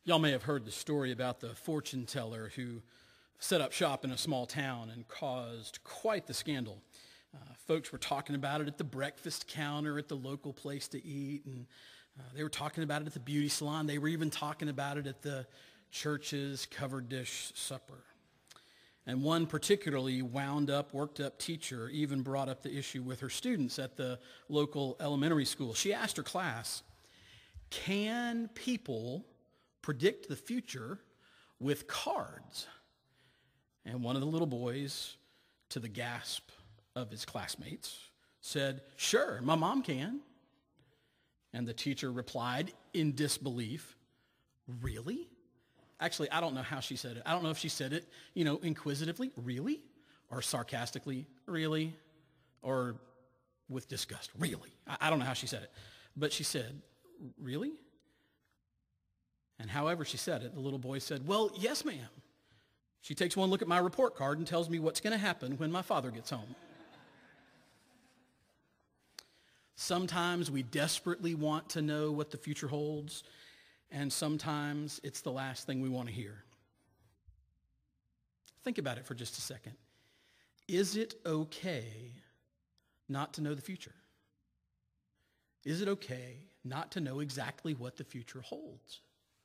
Y'all may have heard the story about the fortune teller who set up shop in a small town and caused quite the scandal. Folks were talking about it at the breakfast counter at the local place to eat, and they were talking about it at the beauty salon. They were even talking about it at the church's covered dish supper. And one particularly worked up teacher even brought up the issue with her students at the local elementary school. She asked her class, "Can people predict the future with cards?" And one of the little boys, to the gasp of his classmates, said, "Sure, my mom can." And the teacher replied in disbelief, "Really?" Actually, I don't know how she said it. I don't know if she said it, inquisitively, "Really?" Or sarcastically, "Really?" Or with disgust, "Really?" I don't know how she said it. But she said, "Really?" And however she said it, the little boy said, "Well, yes, ma'am. She takes one look at my report card and tells me what's going to happen when my father gets home." Sometimes we desperately want to know what the future holds, and sometimes it's the last thing we want to hear. Think about it for just a second. Is it okay not to know the future? Is it okay not to know exactly what the future holds?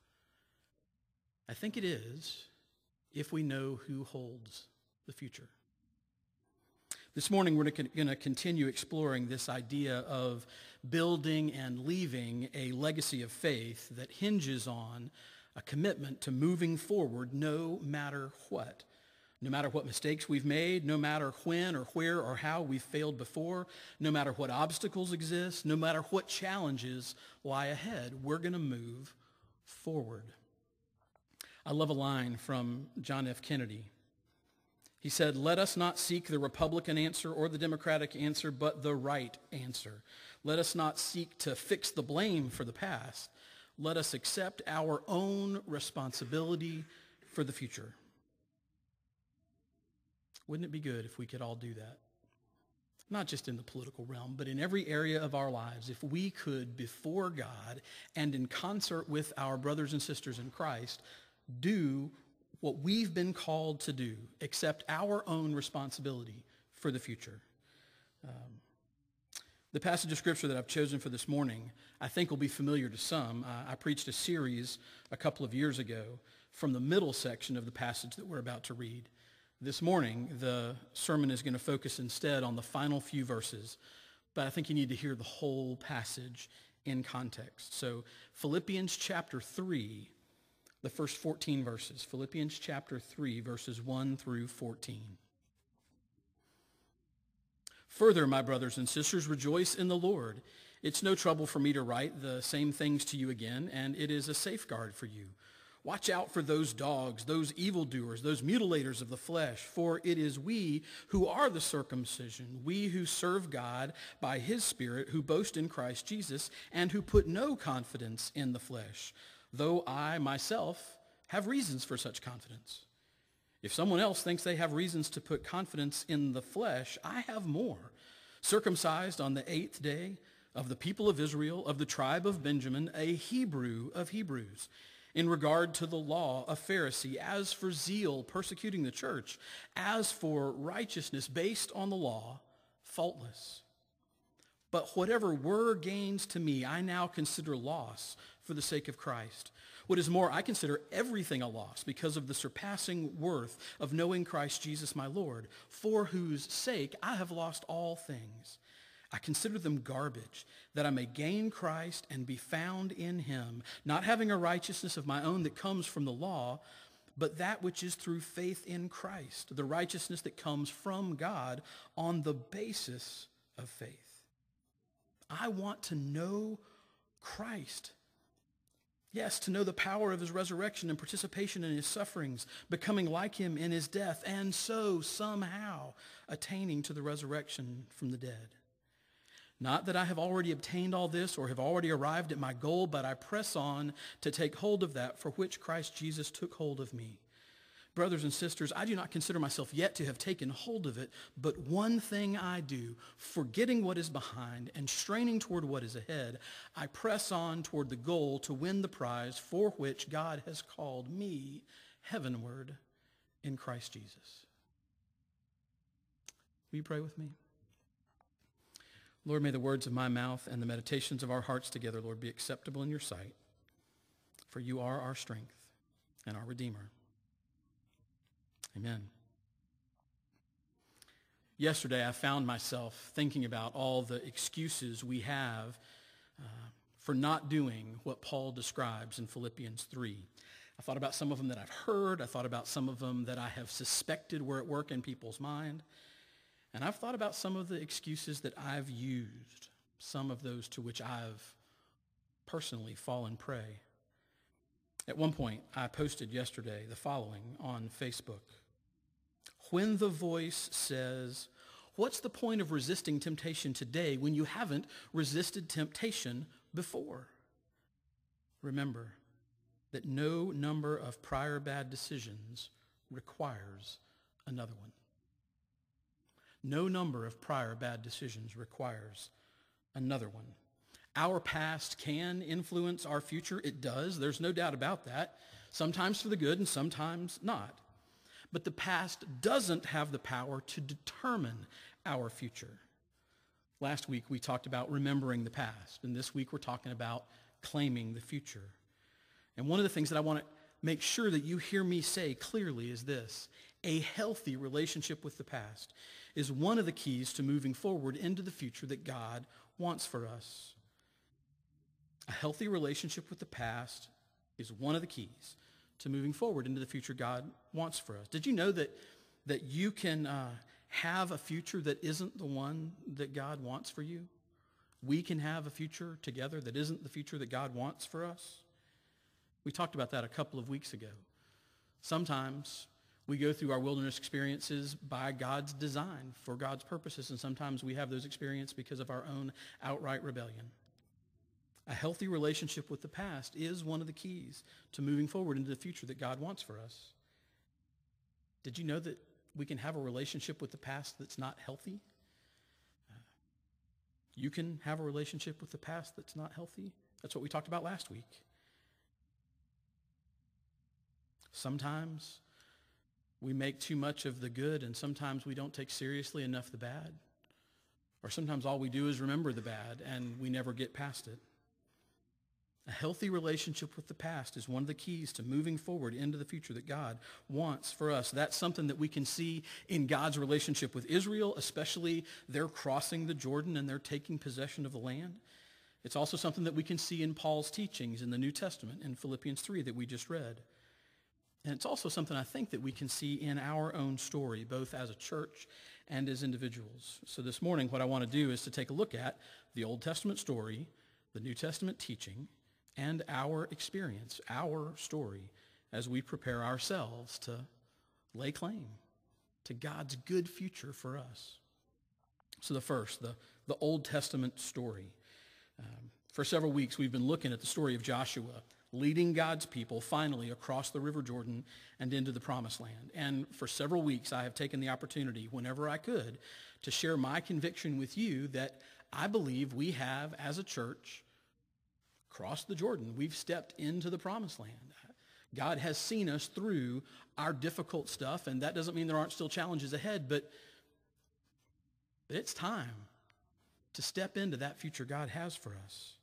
I think it is if we know who holds the future. This morning, we're going to continue exploring this idea of building and leaving a legacy of faith that hinges on a commitment to moving forward no matter what. No matter what mistakes we've made, no matter when or where or how we've failed before, no matter what obstacles exist, no matter what challenges lie ahead, we're going to move forward. I love a line from John F. Kennedy. He said, "Let us not seek the Republican answer or the Democratic answer, but the right answer. Let us not seek to fix the blame for the past. Let us accept our own responsibility for the future." Wouldn't it be good if we could all do that? Not just in the political realm, but in every area of our lives. If we could, before God and in concert with our brothers and sisters in Christ, do what we've been called to do, accept our own responsibility for the future. The passage of Scripture that I've chosen for this morning, I think will be familiar to some. I preached a series a couple of years ago from the middle section of the passage that we're about to read. This morning, the sermon is going to focus instead on the final few verses, but I think you need to hear the whole passage in context. So Philippians chapter 3, the first 14 verses. Philippians chapter 3, verses 1 through 14. "Further, my brothers and sisters, rejoice in the Lord. It's no trouble for me to write the same things to you again, and it is a safeguard for you. Watch out for those dogs, those evildoers, those mutilators of the flesh, for it is we who are the circumcision, we who serve God by his Spirit, who boast in Christ Jesus, and who put no confidence in the flesh, though I myself have reasons for such confidence. If someone else thinks they have reasons to put confidence in the flesh, I have more. Circumcised on the 8th day, of the people of Israel, of the tribe of Benjamin, a Hebrew of Hebrews. In regard to the law, a Pharisee. As for zeal, persecuting the church. As for righteousness based on the law, faultless. But whatever were gains to me, I now consider loss for the sake of Christ. What is more, I consider everything a loss because of the surpassing worth of knowing Christ Jesus my Lord, for whose sake I have lost all things. I consider them garbage, that I may gain Christ and be found in him, not having a righteousness of my own that comes from the law, but that which is through faith in Christ, the righteousness that comes from God on the basis of faith. I want to know Christ. Yes, to know the power of his resurrection and participation in his sufferings, becoming like him in his death, and so somehow attaining to the resurrection from the dead. Not that I have already obtained all this or have already arrived at my goal, but I press on to take hold of that for which Christ Jesus took hold of me. Brothers and sisters, I do not consider myself yet to have taken hold of it, but one thing I do, forgetting what is behind and straining toward what is ahead, I press on toward the goal to win the prize for which God has called me heavenward in Christ Jesus. Will you pray with me? Lord, may the words of my mouth and the meditations of our hearts together, Lord, be acceptable in your sight, for you are our strength and our Redeemer. Amen. Yesterday, I found myself thinking about all the excuses we have for not doing what Paul describes in Philippians 3. I thought about some of them that I've heard. I thought about some of them that I have suspected were at work in people's mind. And I've thought about some of the excuses that I've used, some of those to which I've personally fallen prey. At one point, I posted yesterday the following on Facebook. When the voice says, what's the point of resisting temptation today when you haven't resisted temptation before? Remember that no number of prior bad decisions requires another one. No number of prior bad decisions requires another one. Our past can influence our future. It does. There's no doubt about that. Sometimes for the good and sometimes not. But the past doesn't have the power to determine our future. Last week we talked about remembering the past, and this week we're talking about claiming the future. And one of the things that I want to make sure that you hear me say clearly is this: a healthy relationship with the past is one of the keys to moving forward into the future that God wants for us. A healthy relationship with the past is one of the keys to moving forward into the future God wants for us. Did you know that you can have a future that isn't the one that God wants for you? We can have a future together that isn't the future that God wants for us. We talked about that a couple of weeks ago. Sometimes we go through our wilderness experiences by God's design for God's purposes, and sometimes we have those experiences because of our own outright rebellion. A healthy relationship with the past is one of the keys to moving forward into the future that God wants for us. Did you know that we can have a relationship with the past that's not healthy? You can have a relationship with the past that's not healthy. That's what we talked about last week. Sometimes we make too much of the good, and sometimes we don't take seriously enough the bad. Or sometimes all we do is remember the bad, and we never get past it. A healthy relationship with the past is one of the keys to moving forward into the future that God wants for us. That's something that we can see in God's relationship with Israel, especially their crossing the Jordan and their taking possession of the land. It's also something that we can see in Paul's teachings in the New Testament in Philippians 3 that we just read. And it's also something I think that we can see in our own story, both as a church and as individuals. So this morning, what I want to do is to take a look at the Old Testament story, the New Testament teaching, and our experience, our story, as we prepare ourselves to lay claim to God's good future for us. So the first, the Old Testament story. For several weeks, we've been looking at the story of Joshua leading God's people finally across the River Jordan and into the Promised Land. And for several weeks, I have taken the opportunity, whenever I could, to share my conviction with you that I believe we have, as a church, crossed the Jordan. We've stepped into the Promised Land. God has seen us through our difficult stuff, and that doesn't mean there aren't still challenges ahead, but it's time to step into that future God has for us.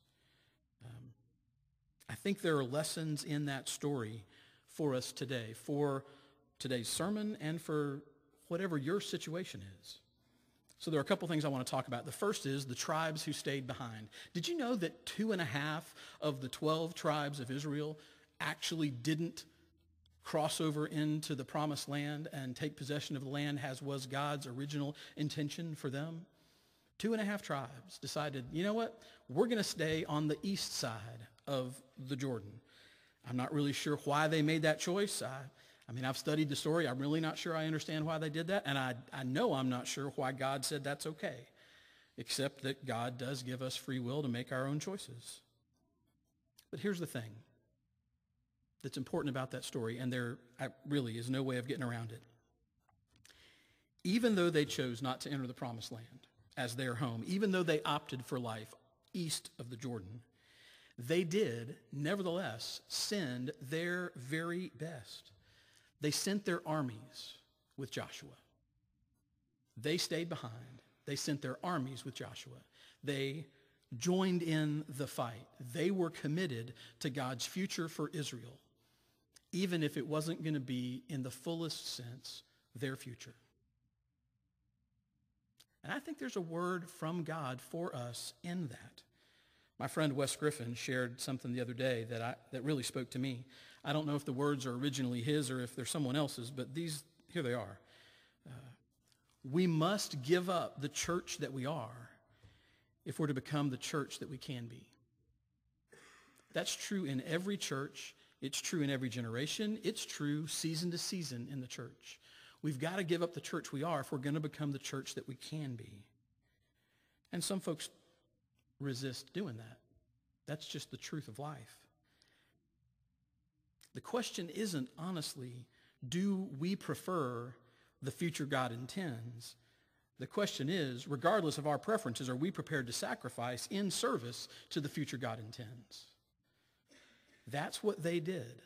I think there are lessons in that story for us today, for today's sermon and for whatever your situation is. So there are a couple things I want to talk about. The first is the tribes who stayed behind. Did you know that 2.5 of the 12 tribes of Israel actually didn't cross over into the Promised Land and take possession of the land as was God's original intention for them? 2.5 tribes decided, you know what? We're going to stay on the east side of the Jordan. I'm not really sure why they made that choice. I've studied the story. I'm really not sure I understand why they did that. And I know I'm not sure why God said that's okay, except that God does give us free will to make our own choices. But here's the thing. that's important about that story, and there really is no way of getting around it. Even though they chose not to enter the promised land as their home, even though they opted for life east of the Jordan, they did, nevertheless, send their very best. They sent their armies with Joshua. They stayed behind. They sent their armies with Joshua. They joined in the fight. They were committed to God's future for Israel, even if it wasn't going to be, in the fullest sense, their future. And I think there's a word from God for us in that. My friend Wes Griffin shared something the other day that really spoke to me. I don't know if the words are originally his or if they're someone else's, but here they are. We must give up the church that we are if we're to become the church that we can be. That's true in every church. It's true in every generation. It's true season to season in the church. We've got to give up the church we are if we're going to become the church that we can be. And some folks resist doing that. That's just the truth of life. The question isn't, honestly, do we prefer the future God intends? The question is, regardless of our preferences, are we prepared to sacrifice in service to the future God intends? That's what they did.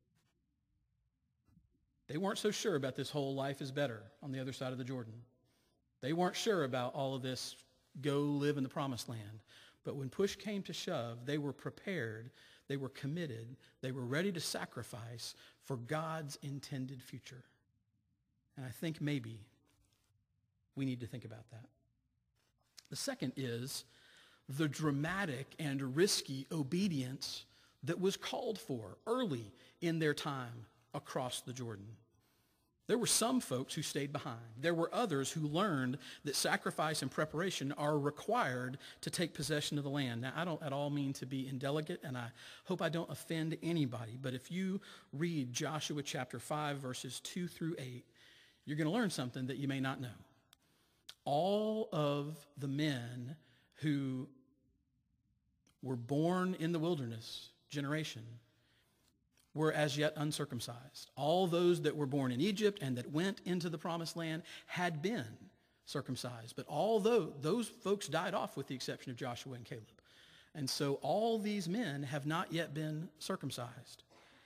They weren't so sure about this whole life is better on the other side of the Jordan. They weren't sure about all of this go live in the promised land. But when push came to shove, they were prepared, they were committed, they were ready to sacrifice for God's intended future. And I think maybe we need to think about that. The second is the dramatic and risky obedience that was called for early in their time across the Jordan. There were some folks who stayed behind. There were others who learned that sacrifice and preparation are required to take possession of the land. Now, I don't at all mean to be indelicate, and I hope I don't offend anybody, but if you read Joshua chapter 5, verses 2 through 8, you're going to learn something that you may not know. All of the men who were born in the wilderness generation were as yet uncircumcised. All those that were born in Egypt and that went into the promised land had been circumcised. But although those folks died off with the exception of Joshua and Caleb. And so all these men have not yet been circumcised.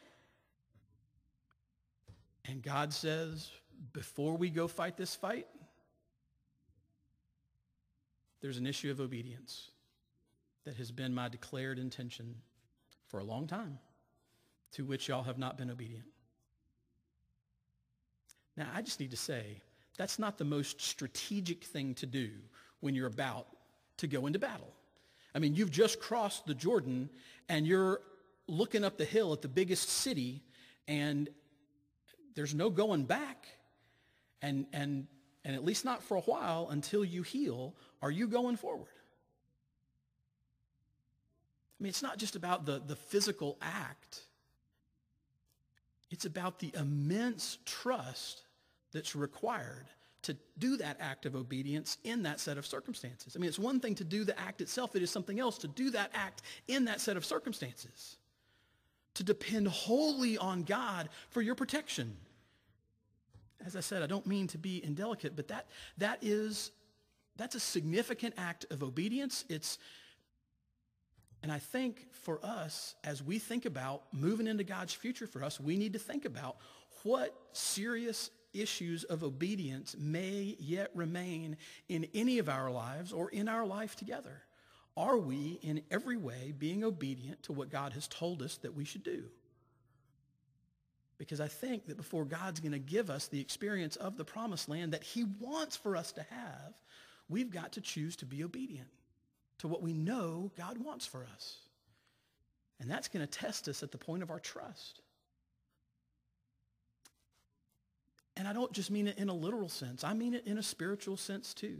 And God says, before we go fight this fight, there's an issue of obedience that has been my declared intention for a long time, to which y'all have not been obedient. Now, I just need to say, that's not the most strategic thing to do when you're about to go into battle. I mean, you've just crossed the Jordan, and you're looking up the hill at the biggest city, and there's no going back, and at least not for a while until you heal. Are you going forward? I mean, it's not just about the physical act. It's about the immense trust that's required to do that act of obedience in that set of circumstances. I mean, it's one thing to do the act itself. It is something else to do that act in that set of circumstances. To depend wholly on God for your protection. As I said, I don't mean to be indelicate, but that's a significant act of obedience. And I think for us, as we think about moving into God's future for us, we need to think about what serious issues of obedience may yet remain in any of our lives or in our life together. Are we in every way being obedient to what God has told us that we should do? Because I think that before God's going to give us the experience of the promised land that he wants for us to have, we've got to choose to be obedient to what we know God wants for us. And that's going to test us at the point of our trust. And I don't just mean it in a literal sense. I mean it in a spiritual sense too.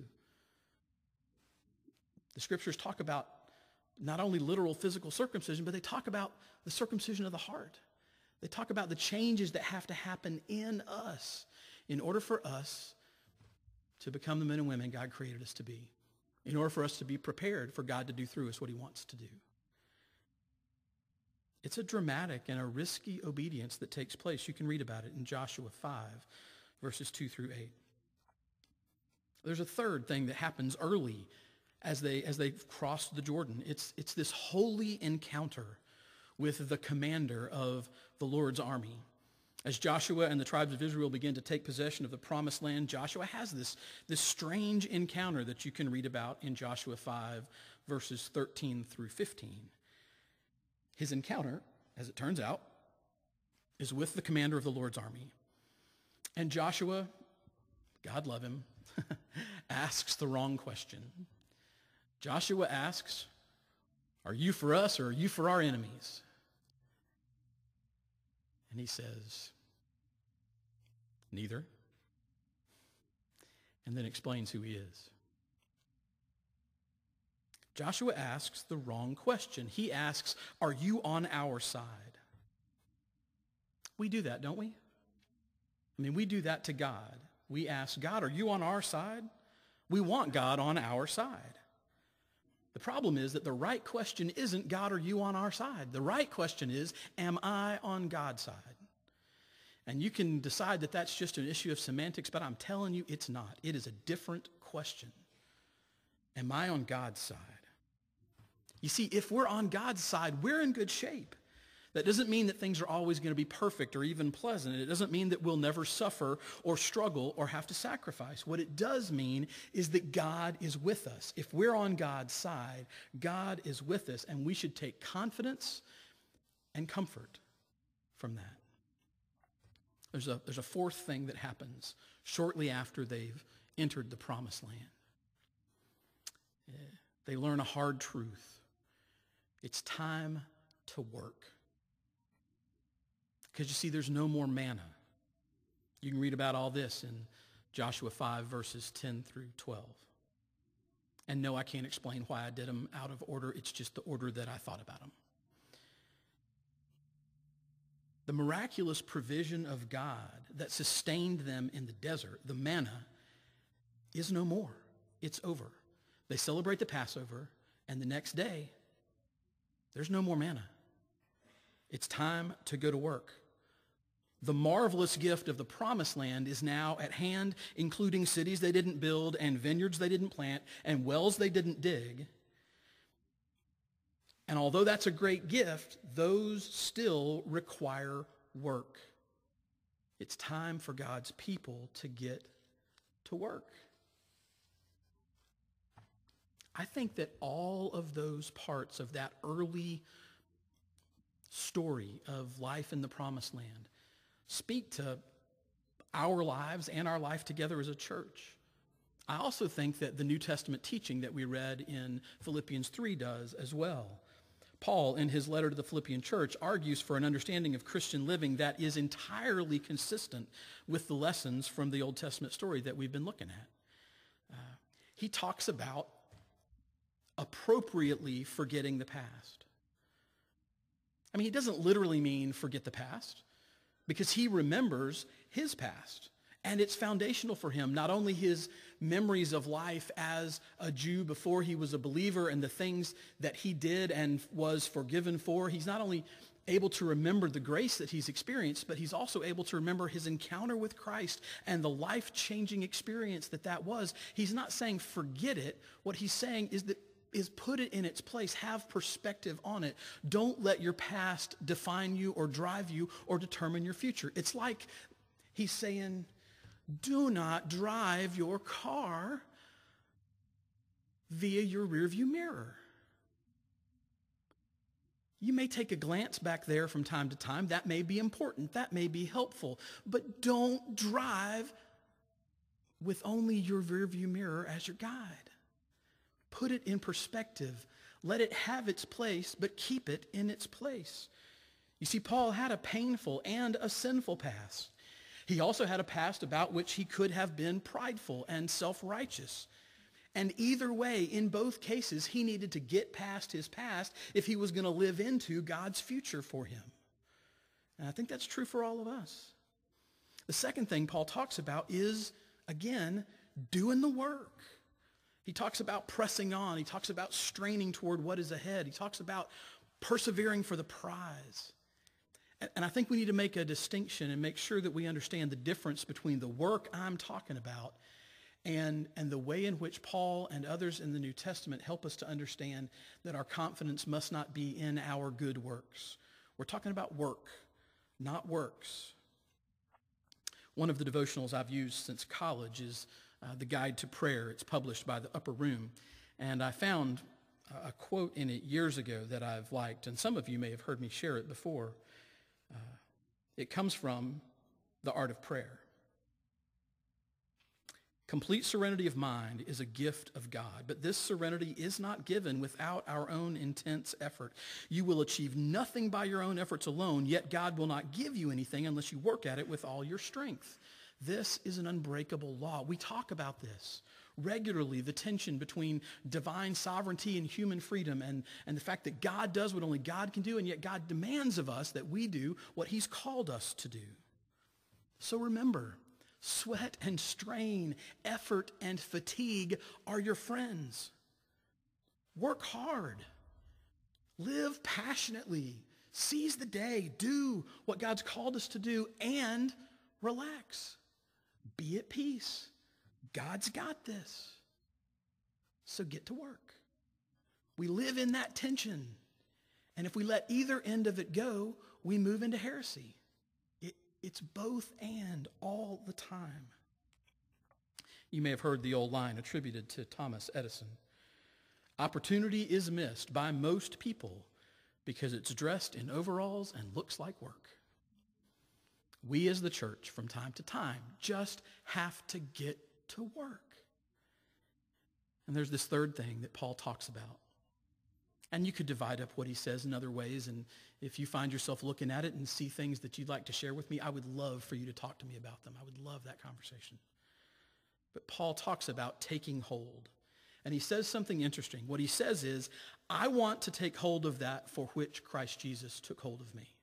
The scriptures talk about not only literal physical circumcision, but they talk about the circumcision of the heart. They talk about the changes that have to happen in us in order for us to become the men and women God created us to be. In order for us to be prepared for God to do through us what he wants to do. It's a dramatic and a risky obedience that takes place. You can read about it in Joshua 5, verses 2 through 8. There's a third thing that happens early as they cross the Jordan. It's this holy encounter with the commander of the Lord's army. As Joshua and the tribes of Israel begin to take possession of the promised land, Joshua has this strange encounter that you can read about in Joshua 5, verses 13 through 15. His encounter, as it turns out, is with the commander of the Lord's army. And Joshua, God love him, asks the wrong question. Joshua asks, "Are you for us or are you for our enemies?" And he says, "Neither." And then explains who he is. Joshua asks the wrong question. He asks, "Are you on our side?" We do that, don't we? I mean, we do that to God. We ask God, "Are you on our side?" We want God on our side. The problem is that the right question isn't, "God, are you on our side?" The right question is, "Am I on God's side?" And you can decide that that's just an issue of semantics, but I'm telling you it's not. It is a different question. Am I on God's side? You see, if we're on God's side, we're in good shape. That doesn't mean that things are always going to be perfect or even pleasant. It doesn't mean that we'll never suffer or struggle or have to sacrifice. What it does mean is that God is with us. If we're on God's side, God is with us, and we should take confidence and comfort from that. There's a fourth thing that happens shortly after they've entered the promised land. They learn a hard truth. It's time to work. Because you see, there's no more manna. You can read about all this in Joshua 5, verses 10 through 12. And no, I can't explain why I did them out of order. It's just the order that I thought about them. The miraculous provision of God that sustained them in the desert, the manna, is no more. It's over. They celebrate the Passover, and the next day, there's no more manna. It's time to go to work. The marvelous gift of the promised land is now at hand, including cities they didn't build and vineyards they didn't plant and wells they didn't dig. And although that's a great gift, those still require work. It's time for God's people to get to work. I think that all of those parts of that early story of life in the promised land speak to our lives and our life together as a church. I also think that the New Testament teaching that we read in Philippians 3 does as well. Paul, in his letter to the Philippian church, argues for an understanding of Christian living that is entirely consistent with the lessons from the Old Testament story that we've been looking at. He talks about appropriately forgetting the past. I mean, he doesn't literally mean forget the past, because he remembers his past. And it's foundational for him, not only his memories of life as a Jew before he was a believer and the things that he did and was forgiven for. He's not only able to remember the grace that he's experienced, but he's also able to remember his encounter with Christ and the life-changing experience that was. He's not saying forget it. What he's saying is put it in its place. Have perspective on it. Don't let your past define you or drive you or determine your future. It's like he's saying, do not drive your car via your rearview mirror. You may take a glance back there from time to time. That may be important. That may be helpful. But don't drive with only your rearview mirror as your guide. Put it in perspective. Let it have its place, but keep it in its place. You see, Paul had a painful and a sinful past. He also had a past about which he could have been prideful and self-righteous. And either way, in both cases, he needed to get past his past if he was going to live into God's future for him. And I think that's true for all of us. The second thing Paul talks about is, again, doing the work. He talks about pressing on. He talks about straining toward what is ahead. He talks about persevering for the prize. And I think we need to make a distinction and make sure that we understand the difference between the work I'm talking about and the way in which Paul and others in the New Testament help us to understand that our confidence must not be in our good works. We're talking about work, not works. One of the devotionals I've used since college is The Guide to Prayer. It's published by the Upper Room. And I found a quote in it years ago that I've liked, and some of you may have heard me share it before. It comes from The Art of Prayer. Complete serenity of mind is a gift of God, but this serenity is not given without our own intense effort. You will achieve nothing by your own efforts alone, yet God will not give you anything unless you work at it with all your strength. This is an unbreakable law. We talk about this regularly, the tension between divine sovereignty and human freedom, and the fact that God does what only God can do, and yet God demands of us that we do what he's called us to do. So remember, sweat and strain, effort and fatigue are your friends. Work hard. Live passionately. Seize the day. Do what God's called us to do, and relax. Be at peace. God's got this. So get to work. We live in that tension. And if we let either end of it go, we move into heresy. It's both and all the time. You may have heard the old line attributed to Thomas Edison. Opportunity is missed by most people because it's dressed in overalls and looks like work. We as the church, from time to time, just have to get to work. And there's this third thing that Paul talks about. And you could divide up what he says in other ways, and if you find yourself looking at it and see things that you'd like to share with me, I would love for you to talk to me about them. I would love that conversation. But Paul talks about taking hold. And he says something interesting. What he says is, I want to take hold of that for which Christ Jesus took hold of me.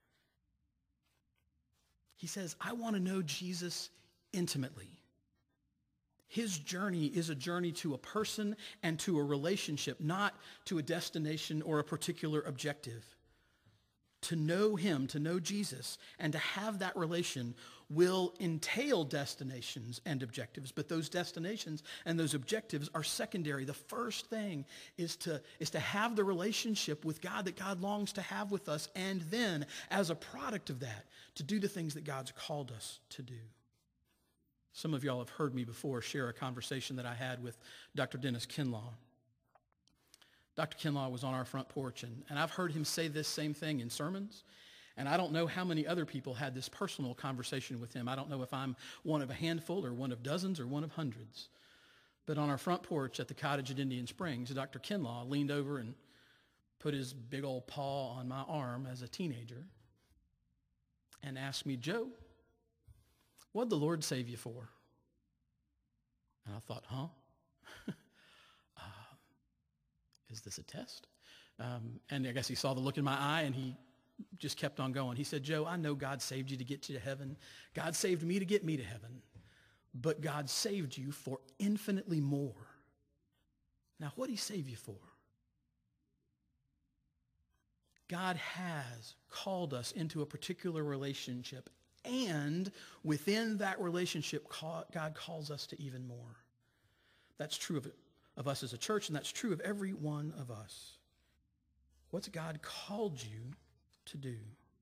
He says, I want to know Jesus intimately. His journey is a journey to a person and to a relationship, not to a destination or a particular objective. To know him, to know Jesus, and to have that relation will entail destinations and objectives, but those destinations and those objectives are secondary. The first thing is to have the relationship with God that God longs to have with us, and then, as a product of that, to do the things that God's called us to do. Some of y'all have heard me before share a conversation that I had with Dr. Dennis Kinlaw. Dr. Kinlaw was on our front porch, and I've heard him say this same thing in sermons, and I don't know how many other people had this personal conversation with him. I don't know if I'm one of a handful or one of dozens or one of hundreds. But on our front porch at the cottage at Indian Springs, Dr. Kinlaw leaned over and put his big old paw on my arm as a teenager and asked me, Joe, what'd the Lord save you for? And I thought, is this a test? And I guess he saw the look in my eye, and he just kept on going. He said, Joe, I know God saved you to get you to heaven. God saved me to get me to heaven. But God saved you for infinitely more. Now, what did he save you for? God has called us into a particular relationship, and within that relationship, God calls us to even more. That's true of us as a church, and that's true of every one of us. What's God called you to do?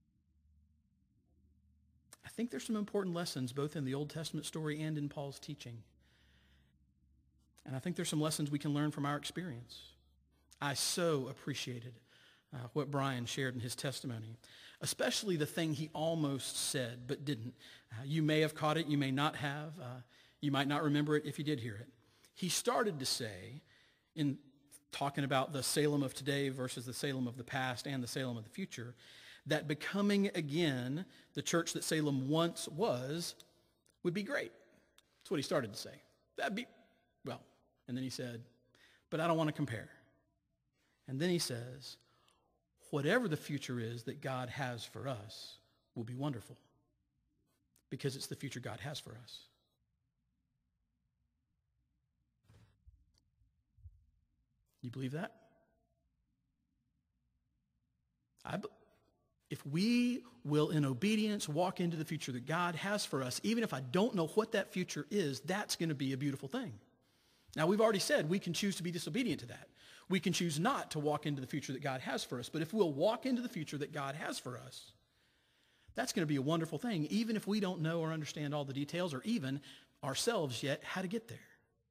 I think there's some important lessons both in the Old Testament story and in Paul's teaching. And I think there's some lessons we can learn from our experience. I so appreciated what Brian shared in his testimony, especially the thing he almost said but didn't. You may have caught it, you may not have. You might not remember it if you did hear it. He started to say, in talking about the Salem of today versus the Salem of the past and the Salem of the future, that becoming again the church that Salem once was would be great. That's what he started to say. That'd be, well, and then he said, but I don't want to compare. And then he says, whatever the future is that God has for us will be wonderful because it's the future God has for us. You believe that? If we will, in obedience, walk into the future that God has for us, even if I don't know what that future is, that's going to be a beautiful thing. Now, we've already said we can choose to be disobedient to that. We can choose not to walk into the future that God has for us. But if we'll walk into the future that God has for us, that's going to be a wonderful thing, even if we don't know or understand all the details or even ourselves yet how to get there.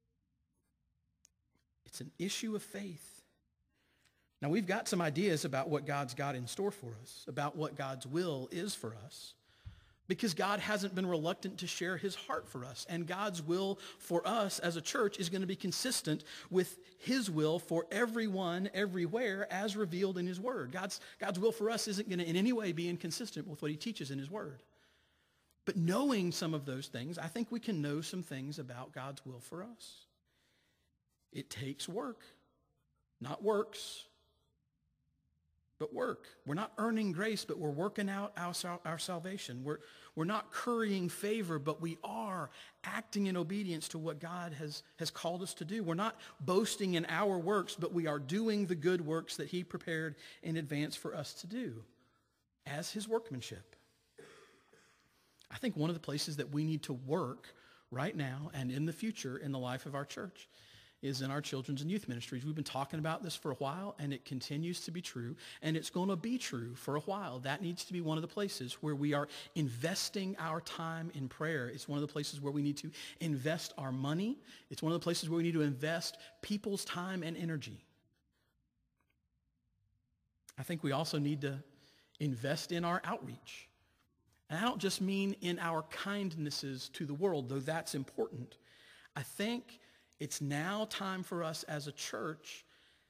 It's an issue of faith. Now, we've got some ideas about what God's got in store for us, about what God's will is for us, because God hasn't been reluctant to share his heart for us. And God's will for us as a church is going to be consistent with his will for everyone, everywhere, as revealed in his word. God's will for us isn't going to in any way be inconsistent with what he teaches in his word. But knowing some of those things, I think we can know some things about God's will for us. It takes work, not works, but work. We're not earning grace, but we're working out our salvation. We're not currying favor, but we are acting in obedience to what God has called us to do. We're not boasting in our works, but we are doing the good works that he prepared in advance for us to do as his workmanship. I think one of the places that we need to work right now and in the future in the life of our church is in our children's and youth ministries. We've been talking about this for a while, and it continues to be true, and it's going to be true for a while. That needs to be one of the places where we are investing our time in prayer. It's one of the places where we need to invest our money. It's one of the places where we need to invest people's time and energy. I think we also need to invest in our outreach. And I don't just mean in our kindnesses to the world, though that's important. I think it's now time for us as a church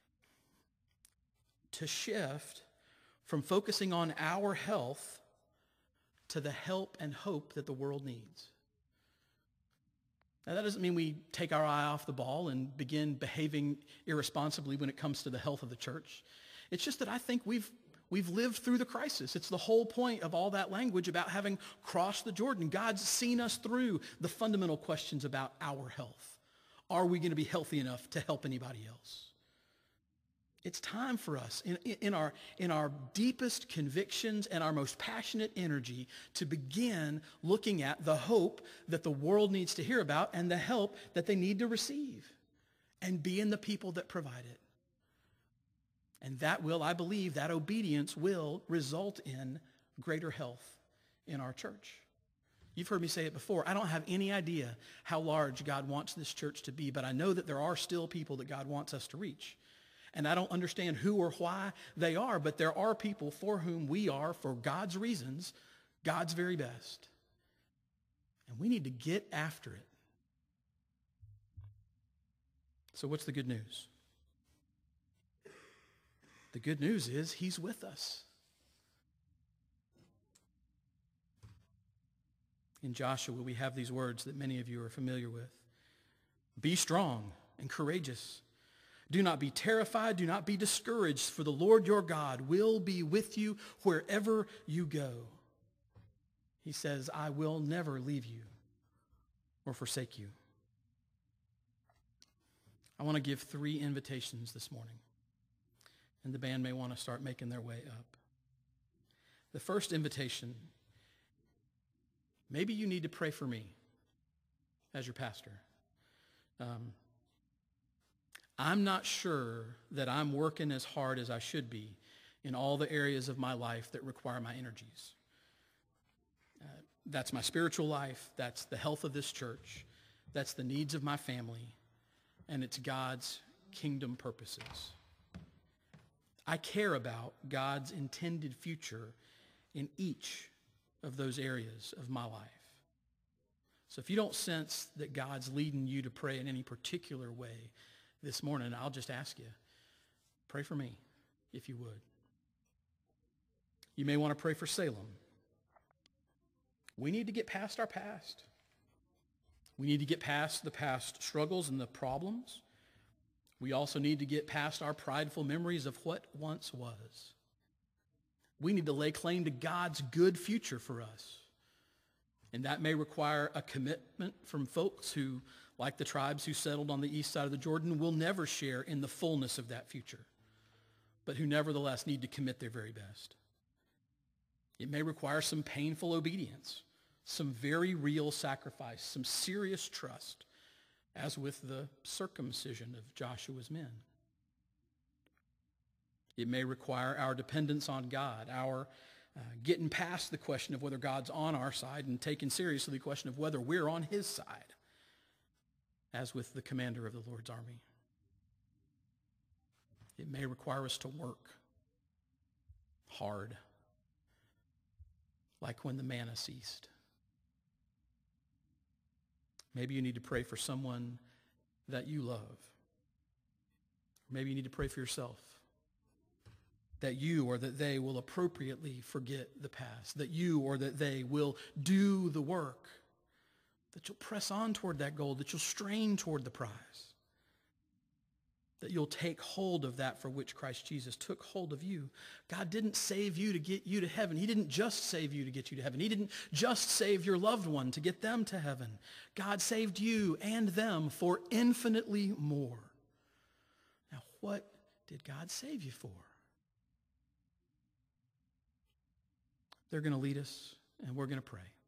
to shift from focusing on our health to the help and hope that the world needs. Now, that doesn't mean we take our eye off the ball and begin behaving irresponsibly when it comes to the health of the church. It's just that I think we've lived through the crisis. It's the whole point of all that language about having crossed the Jordan. God's seen us through the fundamental questions about our health. Are we going to be healthy enough to help anybody else? It's time for us in our deepest convictions and our most passionate energy to begin looking at the hope that the world needs to hear about and the help that they need to receive and being the people that provide it. And that will, I believe, that obedience will result in greater health in our church. You've heard me say it before. I don't have any idea how large God wants this church to be, but I know that there are still people that God wants us to reach. And I don't understand who or why they are, but there are people for whom we are, for God's reasons, God's very best. And we need to get after it. So what's the good news? The good news is he's with us. In Joshua, we have these words that many of you are familiar with. Be strong and courageous. Do not be terrified. Do not be discouraged, for the Lord your God will be with you wherever you go. He says, I will never leave you or forsake you. I want to give 3 invitations this morning, and the band may want to start making their way up. The first invitation, maybe you need to pray for me as your pastor. I'm not sure that I'm working as hard as I should be in all the areas of my life that require my energies. That's my spiritual life. That's the health of this church. That's the needs of my family. And it's God's kingdom purposes. I care about God's intended future in each of those areas of my life. So if you don't sense that God's leading you to pray in any particular way this morning, I'll just ask you, pray for me, if you would. You may want to pray for Salem. We need to get past our past. We need to get past the past struggles and the problems. We also need to get past our prideful memories of what once was. We need to lay claim to God's good future for us. And that may require a commitment from folks who, like the tribes who settled on the east side of the Jordan, will never share in the fullness of that future, but who nevertheless need to commit their very best. It may require some painful obedience, some very real sacrifice, some serious trust, as with the circumcision of Joshua's men. It may require our dependence on God, our getting past the question of whether God's on our side and taking seriously the question of whether we're on his side, as with the commander of the Lord's army. It may require us to work hard, like when the manna ceased. Maybe you need to pray for someone that you love. Maybe you need to pray for yourself, that you or that they will appropriately forget the past, that you or that they will do the work, that you'll press on toward that goal, that you'll strain toward the prize, that you'll take hold of that for which Christ Jesus took hold of you. God didn't save you to get you to heaven. He didn't just save you to get you to heaven. He didn't just save your loved one to get them to heaven. God saved you and them for infinitely more. Now, what did God save you for? They're going to lead us, and we're going to pray.